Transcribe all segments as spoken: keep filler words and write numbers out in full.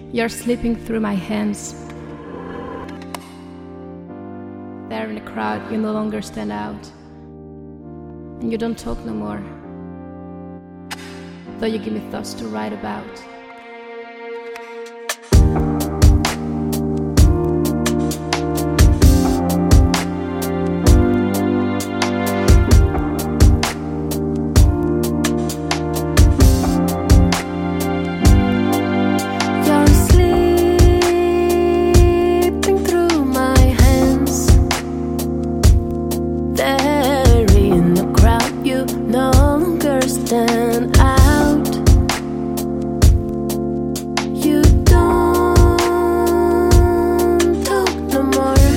You're slipping through my hands. There in the crowd, you no longer stand out. And you don't talk no more, though you give me thoughts to write about. No longer stand out. You don't talk no more,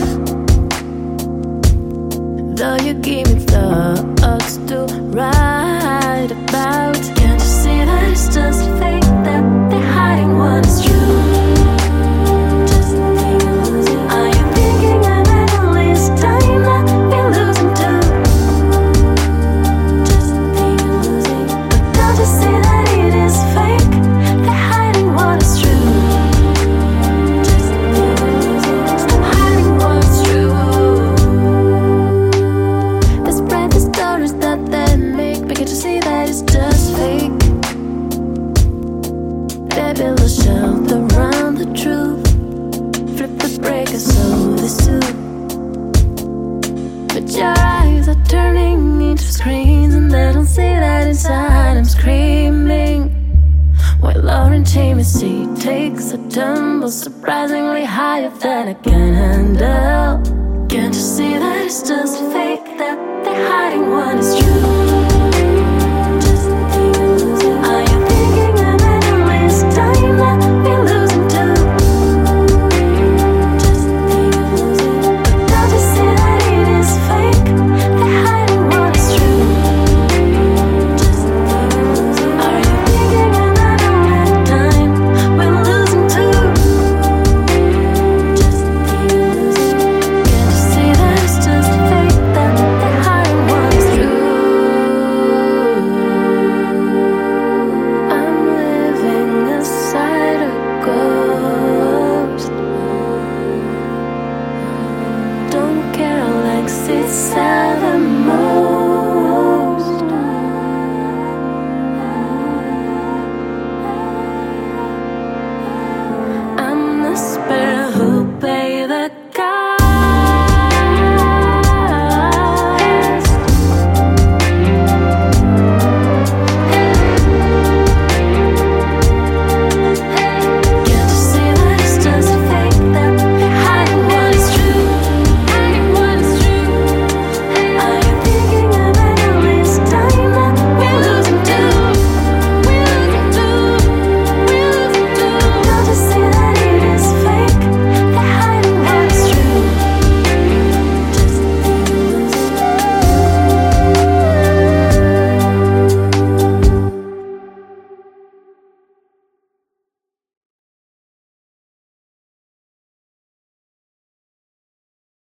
though you give me thoughts to write about. Can't you see that it's just fake, that they're hiding what is true? Build a shelf around the truth, flip the breaker so they soothe. But your eyes are turning into screens, and they don't see that inside I'm screaming. While our intimacy takes a tumble surprisingly higher than I can handle. Can't you see that it's just fake, that they're hiding what is true?